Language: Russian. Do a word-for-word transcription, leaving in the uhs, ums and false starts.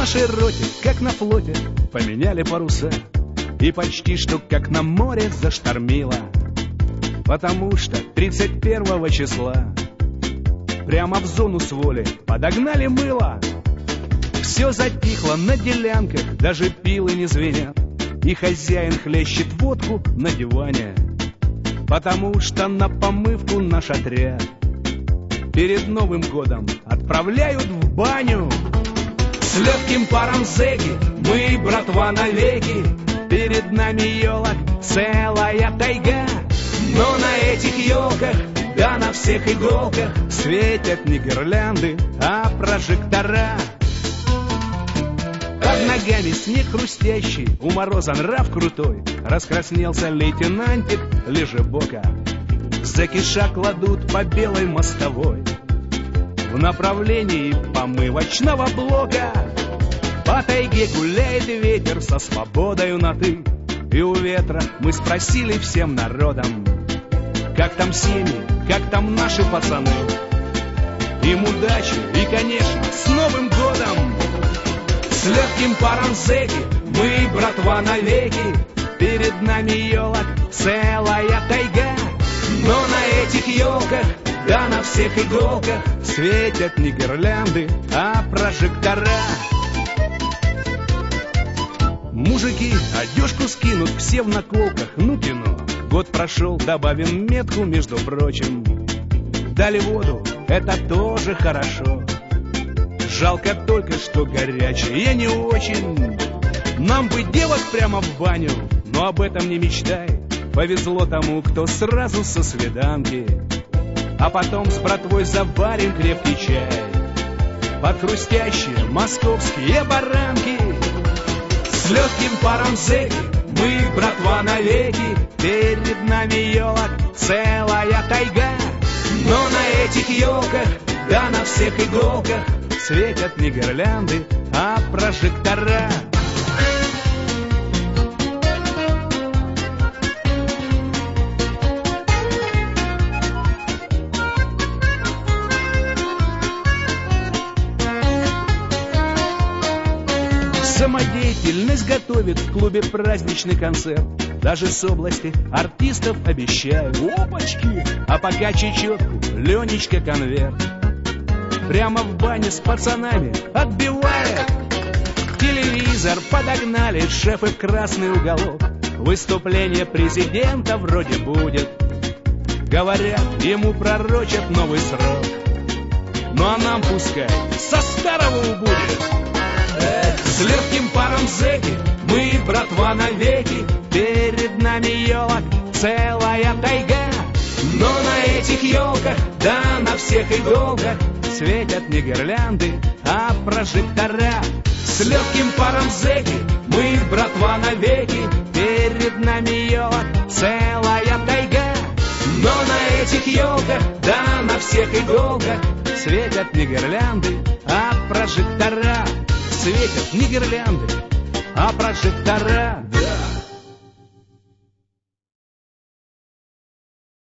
нашей роте, как на флоте, поменяли паруса, и почти что как на море заштормило. Потому что тридцать первого числа прямо в зону с воли подогнали мыло. Все затихло на делянках, даже пилы не звенят, и хозяин хлещет водку на диване. Потому что на помывку наш отряд перед Новым годом отправляют в баню. С легким паром зэки мы, братва, навеки, перед нами елок целая тайга. Но на этих елках, да на всех иголках, светят не гирлянды, а прожектора. Под ногами снег хрустящий, у мороза нрав крутой, раскраснелся лейтенантик лежебока. Зэки шаг кладут по белой мостовой в направлении помывочного блока. По тайге гуляет ветер со свободою на «ты», и у ветра мы спросили всем народом: как там семьи, как там наши пацаны? Им удачи и, конечно, с Новым годом! С легким паром зэки мы, братва, навеки, перед нами елок целая тайга. Но на этих елках, да на всех иголках, светят не гирлянды, а прожектора. Мужики одежку скинут, все в наколках, ну кино. Год прошел, добавим метку, между прочим. Дали воду, это тоже хорошо. Жалко только, что горячее не очень. Нам бы девок прямо в баню, но об этом не мечтай. Повезло тому, кто сразу со свиданки. А потом с братвой заварим крепкий чай под хрустящие московские баранки. С легким паром зэки мы, братва, навеки, перед нами елок целая тайга. Но на этих елках, да на всех иголках, светят не гирлянды, а прожектора. Самодеятельность готовит в клубе праздничный концерт. Даже с области артистов обещают. Опачки! А пока чечетку Ленечка конверт прямо в бане с пацанами отбивает. Телевизор подогнали шефы в красный уголок. Выступление президента вроде будет. Говорят, ему пророчат новый срок. Ну а нам пускай со старого убудет. С легким паром зэки мы, братва, навеки, перед нами елок целая тайга. Но на этих елках, да на всех иголках, светят не гирлянды, а прожектора. С легким паром зэки мы, братва, навеки, перед нами елок целая тайга. Но на этих елках, да на всех иголках, светят не гирлянды, а прожектора. Светят не гирлянды, а прожектора.